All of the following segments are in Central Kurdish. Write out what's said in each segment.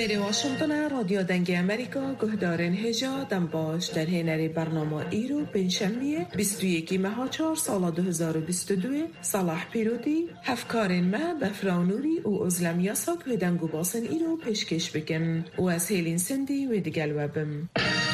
سیر واشنطن رادیو دنگ امریکا گهدارن هجا دنباش در هنر برنامه ایرو پنجشنبه 21 ماه 4 سال 2022 صلاح پیروتی هفکارن ما بفرانوری و ازلم یاساک و دنگو باسن ایرو پیشکش بکن و از هیلین سندی و دگل وبم.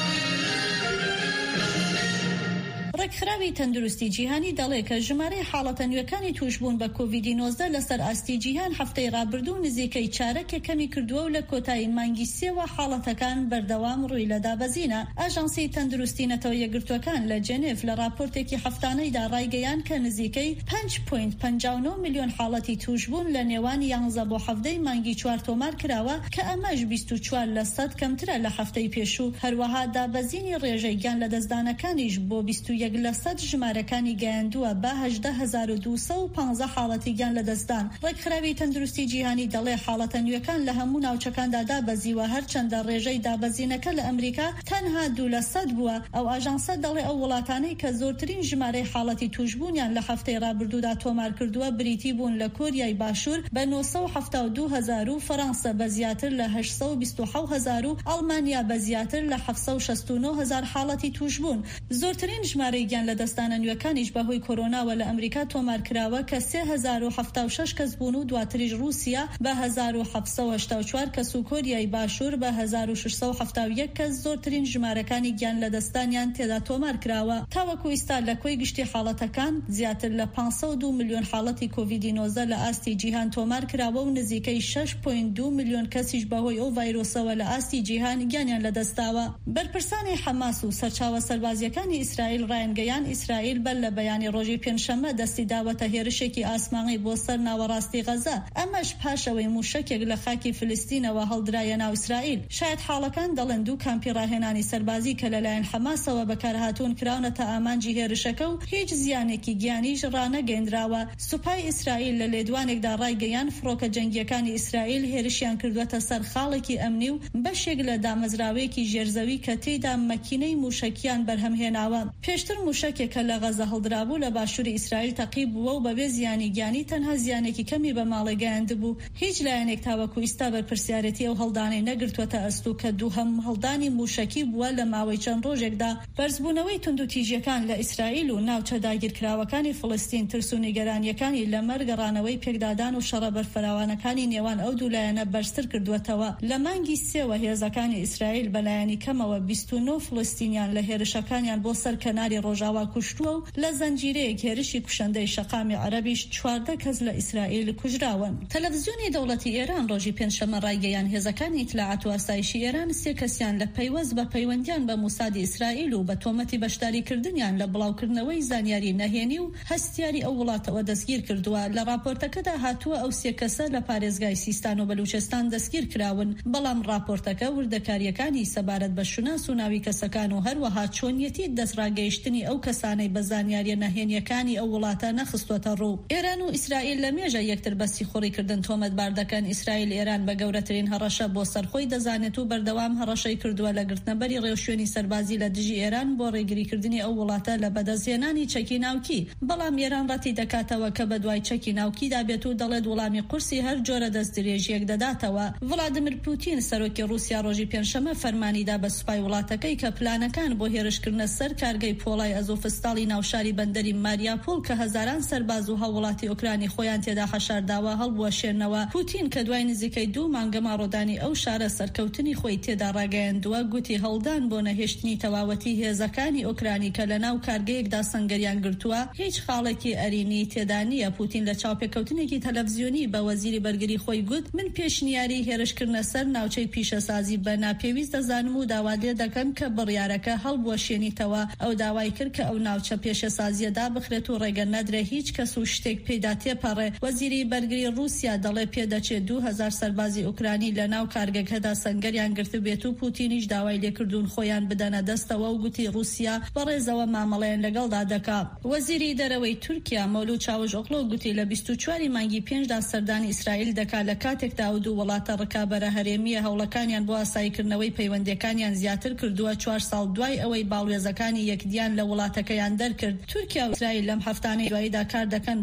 ڕێکخراوی تەندروستی جیهانی دەڵێت کە ژمارەی حاڵەتە نوێکانی توشبوون بە کۆڤیدی-19 لەسەر ئاستی جیهان هەفتەی ڕابردوو نزیکەی چارەکێک کەمی کردووە و لە کۆتایی مانگی سێوە حاڵەتەکان بەردەوام ڕووی لە دابەزینە. ئاژانسی تەندروستی نەتەوە یەکگرتووەکان لە جێنێڤ لە راپۆرتێکی هەفتانەیدا ڕایگەیان کە نزیکەی 5.59 میلیۆن حاڵەتی توشبوون لە نێوان 11 بۆ 17 مانگی 4 تۆمار کراوە کە ئەمەش 24% کەمترە لە هەفتەی پێشوو. هەروەها دابەزینی ڕێژەی گیان لە دەستدانەکانیش بۆ 21% ژمارەکانی گەیاندووە بە 18215 حاڵەتی گیان لە دەستدان. ڕێکخراوی تەندروستی جیهانی دەڵێ حاڵەتە نوێکان لە هەموو ناوچەکاندا دابەزیوە، هەرچەندە ڕێژەی دابەزینەکە لە ئەمریکا تەنها 2% بووە. ئەو ئاژانسە دەڵێ ئەو وڵاتانەی کە زۆرترین ژمارەی حاڵەتی توشبوونیان لە هەفتەی ڕابردوودا تۆمار کردووە بریتی بوون لە کۆریای باشوور بە 972,000 و فەڕەنسا بە زیاتر لە 827,000 و ئەڵمانیا بە زیاتر لە 769,000 حاڵەتی توشبوون. زۆرترین ژمارەی گیان لە دەستانە نوێکانیش بەهۆی کۆرۆناوە لە ئەمریکا تۆمار کراوە کە 3076 کەس بوون و دواتریش رووسیا بە 1784 کەس و کۆریای باشوور بە 1671 کەس زۆرترین ژمارەکانی گیان لە دەستانیان تێدا تۆمار کراوە. تاوەکو ئێستا لە کۆی گشتی حاڵەتەکان زیاتر لە 502 میلیۆن حاڵەتی کۆڤیدی-19 لە ئاستی جیهان تۆمار کراوە و نزیکەی 6.2 میلیۆن کەسیش بەهۆی ئەو ڤایرۆسەوە لە ئاستی جیهان گیانیان لە دەستاوە. بەرپرسانی حەماس و سەرچاوە سەربازیەکانی ئیسرائیل ڕایانگەیان ئیسرائیل بەر لە بەیانی ڕۆژی پێنجشەممە دەستی داوەتە هێرشێکی ئاسمانی بۆ سەر ناوەڕاستی غەزە. ئەمەش پاشەوەی موشکێک لە خاکی فلستینەوە هەڵدرایە ناو ئیسرائیل. شاید حاڵەکان دەڵێن دوو کامپی ڕاهێنانی سەربازی کە لەلایەن حەماسەوە بەکارهاتوون کراونەتە ئامانجی هێرشەکە و هیچ زیانێکی گیانیش ڕانەگەیەندراوە. سوپای ئیسرائیل لە لێدوانێکدا ڕایگەیان فڕۆکە جەنگیەکانی ئیسرائیل هێرشیان کردوەتە سەر خاڵێکی ئەمنی و بەشێک لە دامەزراوەیەکی ژێرزەوی کە تێیدا مەکینەی موشکیان بەرهەمهێناوە. پێشتر موشکێکە لە غەزە هەڵدرابوو لە باشووری ئیسرائیل تەقیب بووە و بەبێ زیانی گیانی تەنها زیانێکی کەمی بە ماڵی گەیاندبوو. هیچ لایەنێک تاوەکو ئێستا بەرپرسیارەتی ئەو هەڵدانەی نەگرتووەتە ئەستوو کە دووهەم هەڵدانی موشکی بووە لە ماوەی چەند ڕۆژێکدا. بەرزبوونەوەی توندوتیژیەکان لە ئیسرائیل و ناوچە داگیرکراوەکانی فڵستین ترس و نیگەرانیەکانی لە مەرگەڕانەوەی پێکدادان و شەڕە بەرفراوانەکانی نێوان ئەو دوو لایەنە بەرزتر کردووەتەوە. لە مانگی سێوە هێزەکانی ئیسرائیل بەلایەنی کەمەوە 29 فڵستینیان لە هێرشەکانیان بۆ سەر کەناری ڕۆژاوا کوشتووە و لە زەنجیرەیەک هێرشی کوشندەی شەقامی عەرەبیش 14 کەس لە ئیسرائیل کوژراون. تەلەڤیزیۆنی دەوڵەتی ئێران ڕۆژی پێنجشەممە ڕایگەیان هێزەکانی ئیتلاعات و ئاسایشی ئێران سێ کەسیان لە پەیوەست بە پەیوەندیان بە موسادی ئیسرائیل و بە تۆمەتی بەشداریکردنیان لە بڵاوکردنەوەی زانیاری نەهێنی و هەستیاری ئەو وڵاتەوە دەستگیر کردووە. لە راپۆرتەکەدا هاتووە ئەو سێ کەسە لە پارێزگای سیستان و بەلوچستان دەستگیر کراون. بەڵام راپۆرتەکە وردەکاریەکانی سەبارەت بە شوناس و ناوی کەسەکان و هەروەها چۆنیەتی دەستڕاگەیشتنی ئەو کەسانەی بە زانیاریە نەهێنیەکانی ئەو وڵاتە نەخستوەتە ڕوو. ئێران و ئیسرائیل لە مێژە یەکتر بەسی خوڕیکردن تۆمەتبار دەکەن. ئیسرائیل ئێران بە گەورەترین هەڕەشە بۆ سەرخۆی دەزانێت و بەردەوام هەڕەشەی کردووە لە گرتنەبەری ڕێوشوێنی سەربازی لە دژی ئێران بۆ ڕێگریکردنی ئەو وڵاتە لە بەدەستهێنانی چەکی ناوکی. بەڵام ئێران ڕەتی دەکاتەوە کە بە دوای چەکی ناوکیدا بێت و دەڵێت وەڵامی قورسی هەر جۆرە دەستدرێژیەک دەداتەوە. ڤڵادیمیر پوتین سەرۆکی رووسیا ڕۆژی پێنجشەممە فەرمانیدا بە سوپای وڵاتەکەی کە پلانەکان بۆ هێرشکردنە سەر کارگەی پۆڵای ئەزۆفستاڵی ناوشاری بەندەری ماریاپۆل کە هەزاران سەرباز و هاوڵاتی ئۆکرانی خۆیان تێدا حەشارداوە هەڵبوەشێنەوە. پوتین کە دوای نزیکەی 2 مانگە ماڕۆدانی ئەو شارە سەرکەوتنی خۆی تێدا ڕاگەیاندووە گوتی هەڵدان بۆ نەهێشتنی تەواوەتی هێزەکانی ئۆکرانی کە لە ناو کارگەیەکدا سەنگەریان گرتووە هیچ خاڵێکی ئەرینی تێدا نییە. پوتین لە چاوپێکەوتنێکی تەلەڤیزیۆنی بە وەزیری بەرگری خۆی گوت من پێشنیاری هێرشکردنە سەر ناوچەی پیشەسازی بە ناپێویست دەزانم و داوا لێ دەکەم کە بڕیارەکە هەڵبوەشێنیتەوە. ئەو داوای کرد کە ئەو ناوچە پێشەسازیەدا بخرێت و ڕێگە نەدرێ هیچ کەس و شتێک پێدا تێپەڕێ. وەزیری بەرگری رووسیا دەڵێ پێدەچێت 2000 سەربازی ئوکرانی لە ناو کارگەکەدا سەنگەریان گرت بێت و پوتینیش داوای لێکردوون خۆیان بدەنە دەستەوە و گوتی رووسیا بەڕێزەوە مامەڵەیان لەگەڵدا دەکات. وەزیری دەرەوەی تورکیا مەولود چاوژۆغلۆ گوتی لە 24 مانگی 5دا سەردانی ئیسرائیل دەکات لە کاتێکدا و دوو وڵاتە ڕکابەرە هەرێمیە هەوڵەکانیان بۆ ئاساییکردنەوەی پەیوەندیەکانیان زیاتر کردووە 4 ساڵ دوای ئەوەی باڵێزەکانی یەکدیان لە وڵاتەکەیان دەرکرد. تورکیا و ئیسرائیل لەم هەفتانەی دواییدا کار دەکەن